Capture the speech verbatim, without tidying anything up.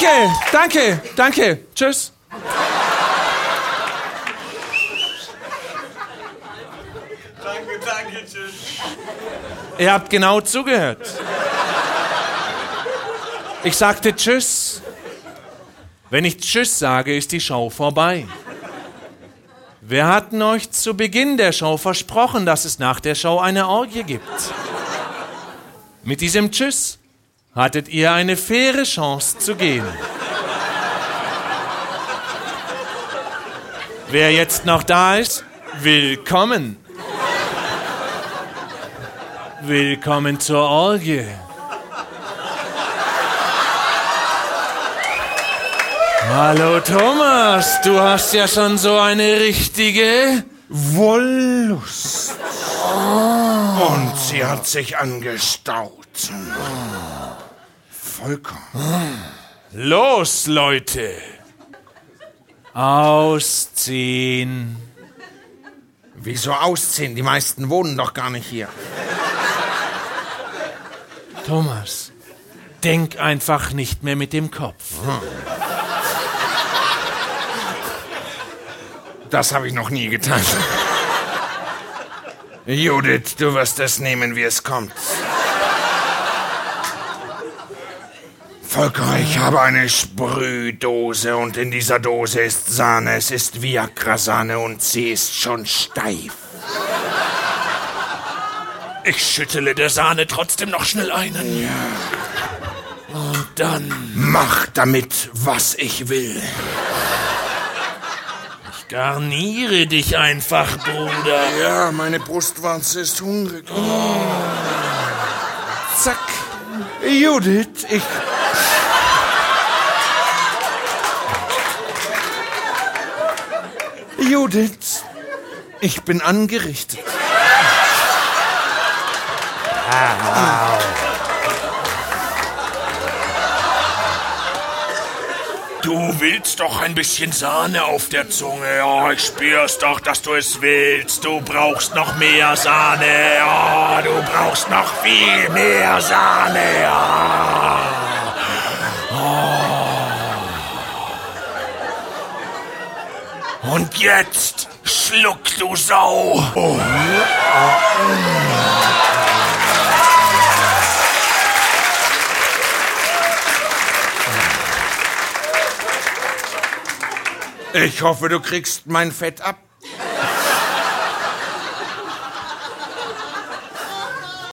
Danke, danke, danke. Tschüss. Danke, danke, tschüss. Ihr habt genau zugehört. Ich sagte Tschüss. Wenn ich Tschüss sage, ist die Show vorbei. Wir hatten euch zu Beginn der Show versprochen, dass es nach der Show eine Orgie gibt. Mit diesem Tschüss hattet ihr eine faire Chance zu gehen. Wer jetzt noch da ist, willkommen. Willkommen zur Orgie. Hallo Thomas, du hast ja schon so eine richtige Wollust. Oh. Und sie hat sich angestaut. Vollkommen. Los, Leute. Ausziehen. Wieso ausziehen? Die meisten wohnen doch gar nicht hier. Thomas, denk einfach nicht mehr mit dem Kopf. Das habe ich noch nie getan. Judith, du wirst es nehmen, wie es kommt. Volker, ich habe eine Sprühdose und in dieser Dose ist Sahne. Es ist Viagra-Sahne und sie ist schon steif. Ich schüttele der Sahne trotzdem noch schnell einen. Ja. Und dann... Mach damit, was ich will. Ich garniere dich einfach, Bruder. Ja, meine Brustwarze ist hungrig. Oh. Zack. Judith, ich... Judith, ich bin angerichtet. Wow. Du willst doch ein bisschen Sahne auf der Zunge. Oh, ich spür's doch, dass du es willst. Du brauchst noch mehr Sahne. Oh, du brauchst noch viel mehr Sahne. Oh. Und jetzt schluck, du Sau. Oh. Ich hoffe, du kriegst mein Fett ab.